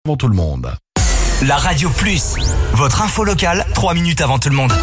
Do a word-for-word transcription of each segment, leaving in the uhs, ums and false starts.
avant tout le monde. La Radio Plus, votre info locale, trois minutes avant tout le monde.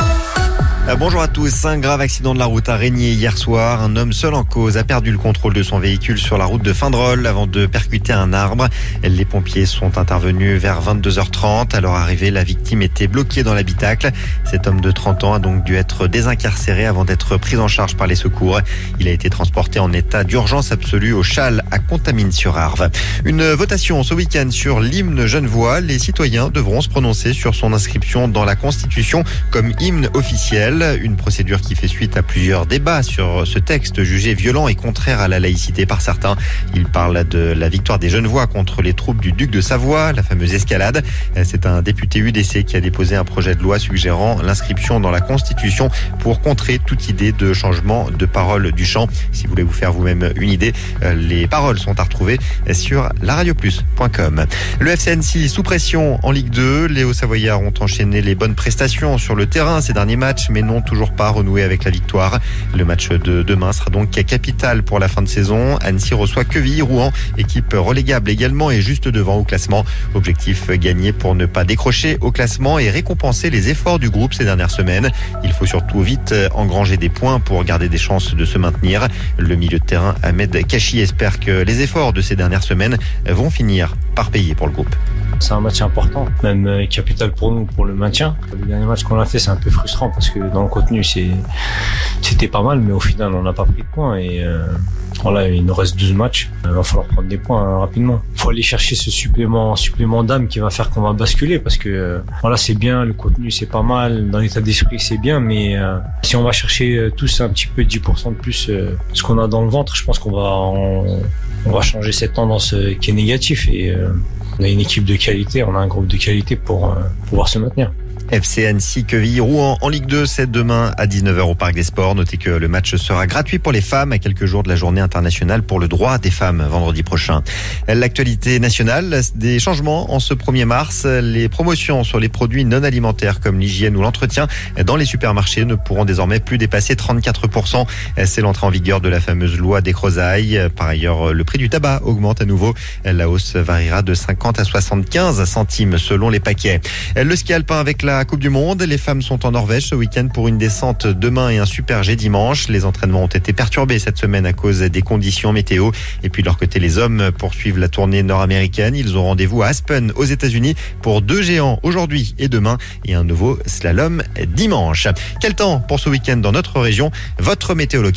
Bonjour à tous. Un grave accident de la route à Régnier hier soir. Un homme seul en cause a perdu le contrôle de son véhicule sur la route de Findrol avant de percuter un arbre. Les pompiers sont intervenus vers vingt-deux heures trente. À leur arrivée, la victime était bloquée dans l'habitacle. Cet homme de trente ans a donc dû être désincarcéré avant d'être pris en charge par les secours. Il a été transporté en état d'urgence absolue au Châle à Contamine-sur-Arve. Une votation ce week-end sur l'hymne genevois. Les citoyens devront se prononcer sur son inscription dans la Constitution comme hymne officiel. Une procédure qui fait suite à plusieurs débats sur ce texte jugé violent et contraire à la laïcité par certains. Il parle de la victoire des Genevois contre les troupes du duc de Savoie, la fameuse escalade. C'est un député U D C qui a déposé un projet de loi suggérant l'inscription dans la Constitution pour contrer toute idée de changement de parole du chant. Si vous voulez vous faire vous-même une idée, les paroles sont à retrouver sur la radio plus point com. Le F C Annecy sous pression en Ligue deux. Les Hauts-Savoyards ont enchaîné les bonnes prestations sur le terrain ces derniers matchs, mais n'ont toujours pas renoué avec la victoire. Le match de demain sera donc capital pour la fin de saison. Annecy reçoit Quevilly-Rouen, équipe relégable également et juste devant au classement. Objectif gagner pour ne pas décrocher au classement et récompenser les efforts du groupe ces dernières semaines. Il faut surtout vite engranger des points pour garder des chances de se maintenir. Le milieu de terrain Ahmed Kachi espère que les efforts de ces dernières semaines vont finir par payer pour le groupe. C'est un match important, même capital pour nous, pour le maintien. Le dernier match qu'on a fait, c'est un peu frustrant parce que dans le contenu, c'est, c'était pas mal, mais au final, on n'a pas pris de points. Et euh, voilà, il nous reste douze matchs. Il va falloir prendre des points hein, rapidement. Il faut aller chercher ce supplément, supplément d'âme qui va faire qu'on va basculer parce que euh, voilà, c'est bien, le contenu, c'est pas mal, dans l'état d'esprit, c'est bien, mais euh, si on va chercher euh, tous un petit peu dix pour cent de plus euh, ce qu'on a dans le ventre, je pense qu'on va, on, on va changer cette tendance euh, qui est négative et euh, on a une équipe de qualité, on a un groupe de qualité pour euh, pouvoir se maintenir. F C Annecy Quevilly-Rouen en Ligue deux, c'est demain à dix-neuf heures au Parc des Sports. Notez que le match sera gratuit pour les femmes à quelques jours de la journée internationale pour le droit des femmes vendredi prochain. L'actualité nationale, des changements en ce premier mars. Les promotions sur les produits non alimentaires comme l'hygiène ou l'entretien dans les supermarchés ne pourront désormais plus dépasser trente-quatre pour cent. C'est l'entrée en vigueur de la fameuse loi des Crozailles. Par ailleurs, le prix du tabac augmente à nouveau. La hausse variera de cinquante à soixante-quinze centimes selon les paquets. Le ski alpin avec la Coupe du Monde. Les femmes sont en Norvège ce week-end pour une descente demain et un super G dimanche. Les entraînements ont été perturbés cette semaine à cause des conditions météo. Et puis de leur côté, les hommes poursuivent la tournée nord-américaine. Ils ont rendez-vous à Aspen aux États-Unis pour deux géants aujourd'hui et demain et un nouveau slalom dimanche. Quel temps pour ce week-end dans notre région? Votre météo locale.